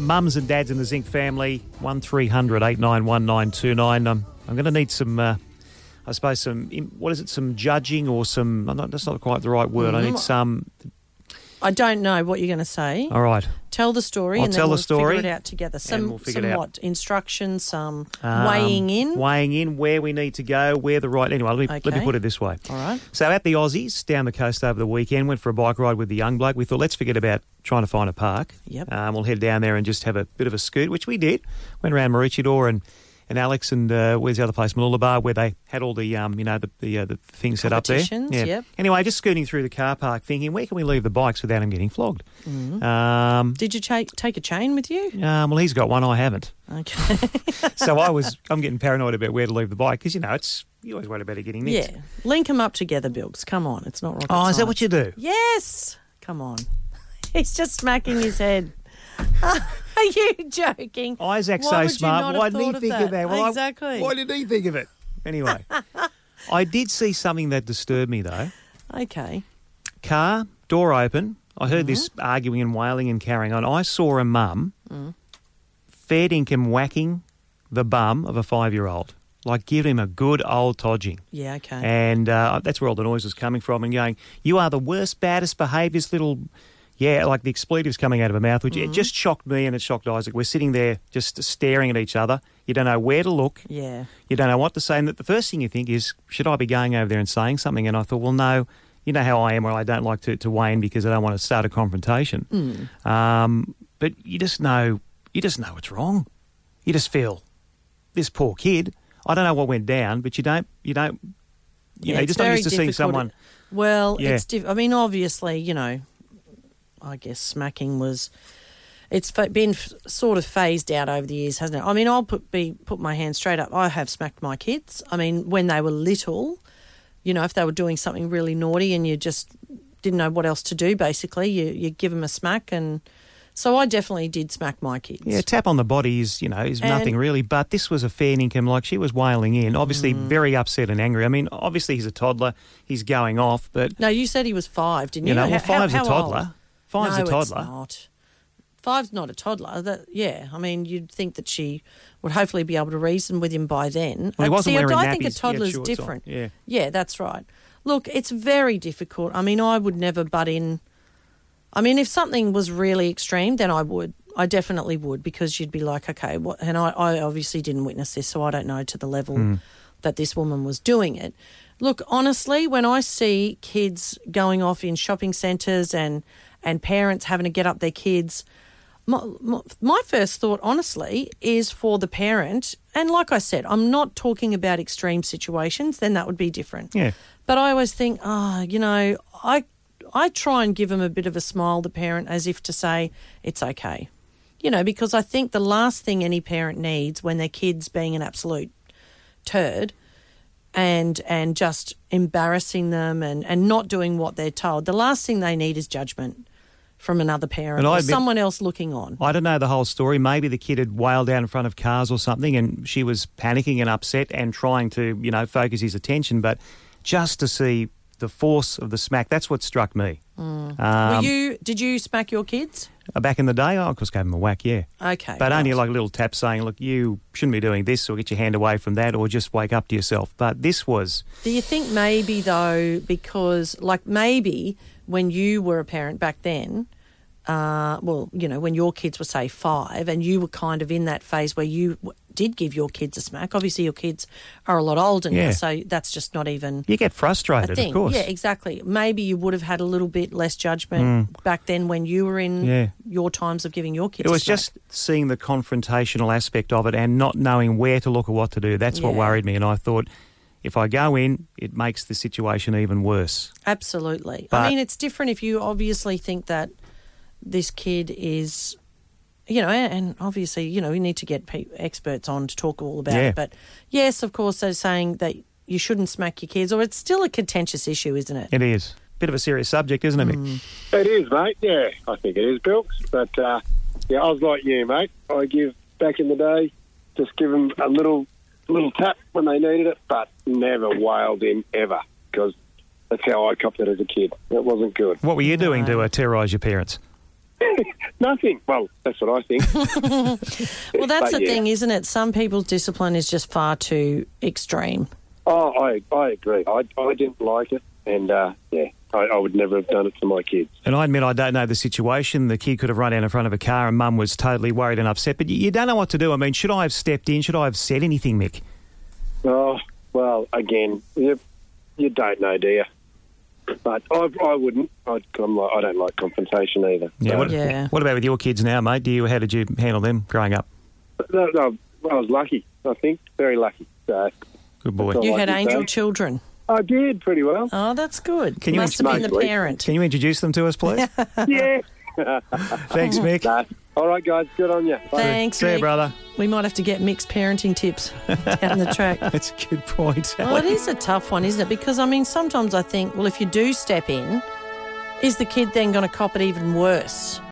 mums and dads in the Zinc family, 1300 891 929. I'm going to need some, I suppose, some judging or some, that's not quite the right word. I need some... I don't know what you're going to say. All right. Tell the story I'll tell the story, figure it out together. What? Instructions, some weighing in? Weighing in, where we need to go, where the right... Anyway, let me put it this way. All right. So at the Aussies, down the coast over the weekend, went for a bike ride with the young bloke. We thought, let's forget about trying to find a park. Yep. We'll head down there and just have a bit of a scoot, which we did. Went around Maroochydore and Alex and where's the other place, Mooloolaba, where they had all the the things set up there. Yep. Anyway, just scooting through the car park, thinking, where can we leave the bikes without them getting flogged? Mm-hmm. Did you take a chain with you? Well, he's got one, I haven't. Okay. So I'm getting paranoid about where to leave the bike because you always worry about it getting nicked. Yeah, link them up together, Bilks. Come on, it's not rocket science. Is that what you do? Yes. Come on. He's just smacking his head. Are you joking? Isaac's so smart. Why didn't he think of that? Well, exactly. Why did he think of it? Anyway, I did see something that disturbed me, though. Okay. Car, door open. I heard this arguing and wailing and carrying on. I saw a mum fair dinkum whacking the bum of a 5-year-old. Like, give him a good old todging. Yeah, okay. And that's where all the noise was coming from and going, you are the worst, baddest behaviours little... Yeah, like the expletives coming out of her mouth, which it just shocked me and it shocked Isaac. We're sitting there just staring at each other. You don't know where to look. Yeah. You don't know what to say. And the first thing you think is, should I be going over there and saying something? And I thought, well, no. You know how I am where I don't like to weigh in because I don't want to start a confrontation. But you just know it's wrong. You just feel, this poor kid, I don't know what went down, but you just not used to seeing someone. Well, it's I mean, obviously, I guess smacking it's been sort of phased out over the years, hasn't it? I mean, I'll put my hand straight up. I have smacked my kids. I mean, when they were little, if they were doing something really naughty and you just didn't know what else to do, basically, you give them a smack. And so I definitely did smack my kids. Yeah, tap on the body is nothing really, but this was a fair income. Like, she was wailing in, obviously very upset and angry. I mean, obviously he's a toddler. He's going off, but... No, you said he was 5, didn't you? Well, 5's a toddler. Old? 5's a toddler. It's not. 5's not a toddler. I mean, you'd think that she would hopefully be able to reason with him by then. Well, he wasn't wearing nappies. I think a toddler's different. Yeah, that's right. Look, it's very difficult. I mean, I would never butt in. I mean, if something was really extreme, then I would. I definitely would, because you'd be like, okay, what? And I obviously didn't witness this, so I don't know to the level that this woman was doing it. Look, honestly, when I see kids going off in shopping centres and parents having to get up their kids, my first thought, honestly, is for the parent. And like I said, I'm not talking about extreme situations, then that would be different. Yeah. But I always think, I try and give them a bit of a smile, the parent, as if to say, it's okay. Because I think the last thing any parent needs when their kid's being an absolute turd and just embarrassing them and not doing what they're told, the last thing they need is judgment from another parent or someone else looking on. I don't know the whole story. Maybe the kid had wailed out in front of cars or something and she was panicking and upset and trying to, focus his attention. But just to see the force of the smack, that's what struck me. Did you smack your kids? Back in the day, I of course gave them a whack, yeah. Okay. But only like a little tap saying, look, you shouldn't be doing this, or get your hand away from that, or just wake up to yourself. But this was... Do you think maybe, though, because, maybe when you were a parent back then, when your kids were, say, 5 and you were kind of in that phase where you did give your kids a smack. Obviously, your kids are a lot older now, so that's just not even... You get frustrated, of course. Yeah, exactly. Maybe you would have had a little bit less judgment back then when you were in your times of giving your kids a smack. It was just seeing the confrontational aspect of it and not knowing where to look or what to do. That's what worried me, and I thought... If I go in, it makes the situation even worse. Absolutely. I mean, it's different if you obviously think that this kid is, and obviously, we need to get experts on to talk all about it. But yes, of course, they're saying that you shouldn't smack your kids, or it's still a contentious issue, isn't it? It is. Bit of a serious subject, isn't it, Mick? It is, mate. Yeah, I think it is, Bilks. But, I was like you, mate. Back in the day, just give them a little tap when they needed it, but never wailed him ever, because that's how I copped it as a kid. It wasn't good. What were you doing to terrorise your parents? Nothing. Well, that's what I think. Well, that's But the yeah. thing, isn't it? Some people's discipline is just far too extreme. Oh, I agree. I didn't like it, and I would never have done it to my kids. And I admit I don't know the situation. The kid could have run out in front of a car and Mum was totally worried and upset. But you don't know what to do. I mean, should I have stepped in? Should I have said anything, Mick? Oh, well, again, you don't know, do you? But I wouldn't. I don't like confrontation either. Yeah. What, Yeah. what about with your kids now, mate? How did you handle them growing up? No, I was lucky, I think. Very lucky. So, Good boy. That's all You I had can angel say. children. I did pretty well. Oh, that's good. Can you Must have been the explain? parent. Can you introduce them to us, please? Yeah. Thanks, Mick. Nah. All right, guys. Good on you. Bye. Thanks, See you, Mick. brother. We might have to get mixed parenting tips down the track. That's a good point. Well, it is a tough one, isn't it? Because, I mean, sometimes I think, well, if you do step in, is the kid then going to cop it even worse?